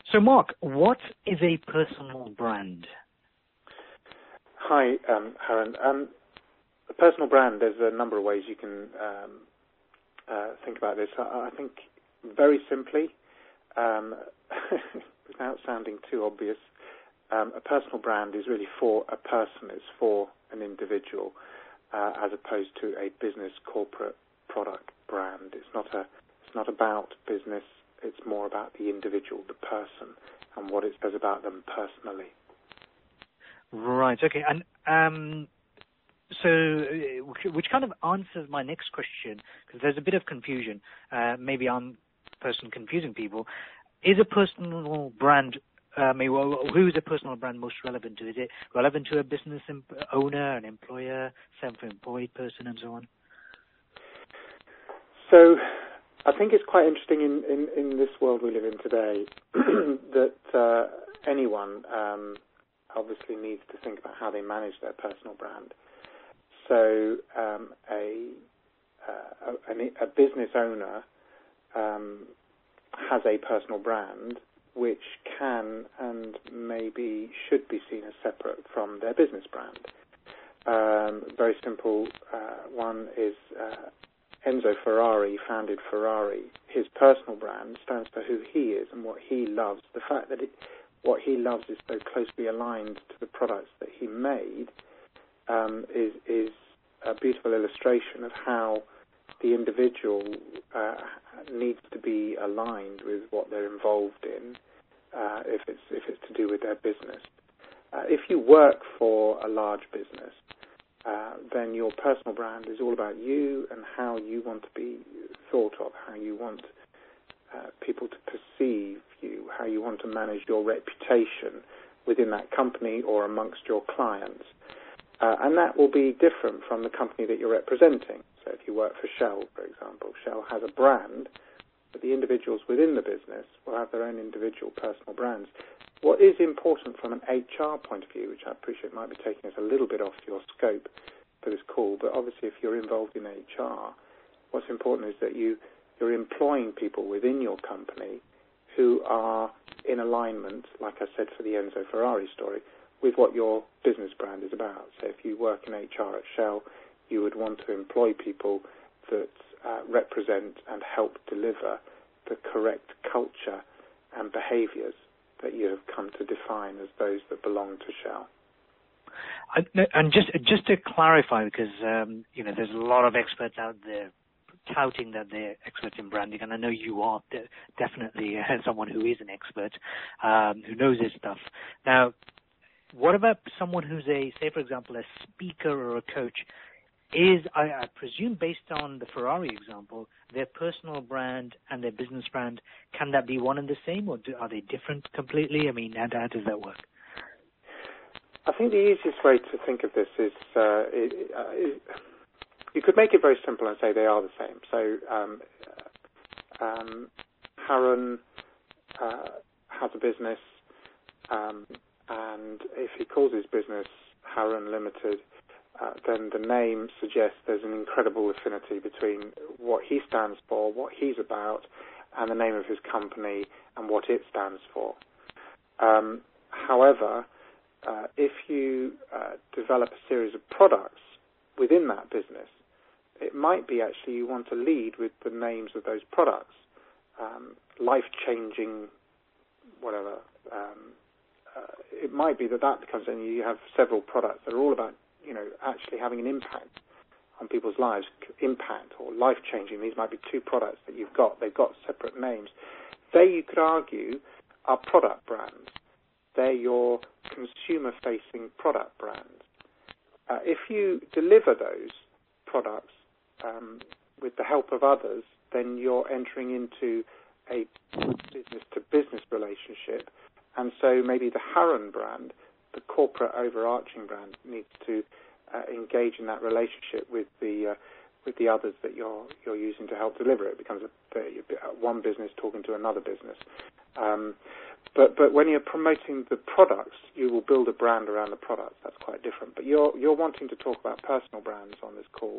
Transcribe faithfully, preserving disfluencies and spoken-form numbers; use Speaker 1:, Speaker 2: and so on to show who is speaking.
Speaker 1: So, Mark, what is a personal brand?
Speaker 2: Hi, um, Haran. Um, a personal brand, there's a number of ways you can um, uh, think about this. I, I think very simply, um, without sounding too obvious, um, a personal brand is really for a person, it's for an individual, uh, as opposed to a business corporate product brand. It's not a, it's not about business, it's more about the individual, the person, and what it says about them personally.
Speaker 1: Right, okay. And um, so, uh, which kind of answers my next question, because there's a bit of confusion. Uh, maybe I'm the person confusing people. Is a personal brand, uh, maybe, well, who is a personal brand most relevant to? Is it relevant to a business imp- owner, an employer, self-employed person, and so on?
Speaker 2: So, I think it's quite interesting in, in, in this world we live in today that uh, anyone um, obviously needs to think about how they manage their personal brand. So um, a, uh, a, a business owner um, has a personal brand which can and maybe should be seen as separate from their business brand. Um, very simple uh, one is uh, Enzo Ferrari founded Ferrari. His personal brand stands for who he is and what he loves. The fact that it, what he loves is so closely aligned to the products that he made um, is, is a beautiful illustration of how the individual uh, needs to be aligned with what they're involved in uh, if it's if it's to do with their business. Uh, if you work for a large business, Uh, then your personal brand is all about you and how you want to be thought of, how you want uh, people to perceive you, how you want to manage your reputation within that company or amongst your clients. Uh, and that will be different from the company that you're representing. So if you work for Shell, for example, Shell has a brand, but the individuals within the business will have their own individual personal brands. What is important from an H R point of view, which I appreciate might be taking us a little bit off your scope for this call, but obviously if you're involved in H R, what's important is that you, you're employing people within your company who are in alignment, like I said for the Enzo Ferrari story, with what your business brand is about. So if you work in H R at Shell, you would want to employ people that uh, represent and help deliver the correct culture and behaviours that you have come to define as those that belong to Shell.
Speaker 1: And just just to clarify, because um, you know, there's a lot of experts out there touting that they're experts in branding, and I know you are de- definitely uh, someone who is an expert, um, who knows his stuff. Now, what about someone who's a, say, for example, a speaker or a coach? Is, I, I presume, based on the Ferrari example, their personal brand and their business brand, can that be one and the same, or do, are they different completely? I mean, how, how does that work?
Speaker 2: I think the easiest way to think of this is, uh, it, uh, it, you could make it very simple and say they are the same. So um, um, Haran uh, has a business, um, and if he calls his business Haran Limited, Uh, then the name suggests there's an incredible affinity between what he stands for, what he's about, and the name of his company and what it stands for. Um, however, uh, if you uh, develop a series of products within that business, it might be actually you want to lead with the names of those products. Um, life-changing, whatever. Um, uh, it might be that that becomes, and you have several products that are all about, you know, actually having an impact on people's lives, impact or life-changing. These might be two products that you've got. They've got separate names. They, you could argue, are product brands. They're your consumer-facing product brands. Uh, if you deliver those products um, with the help of others, then you're entering into a business-to-business relationship. And so maybe the Haran brand, the corporate overarching brand, needs to uh, engage in that relationship with the uh, with the others that you're you're using to help deliver it. It becomes a, a, one business talking to another business. Um, but but when you're promoting the products, you will build a brand around the products. That's quite different. But you're you're wanting to talk about personal brands on this call.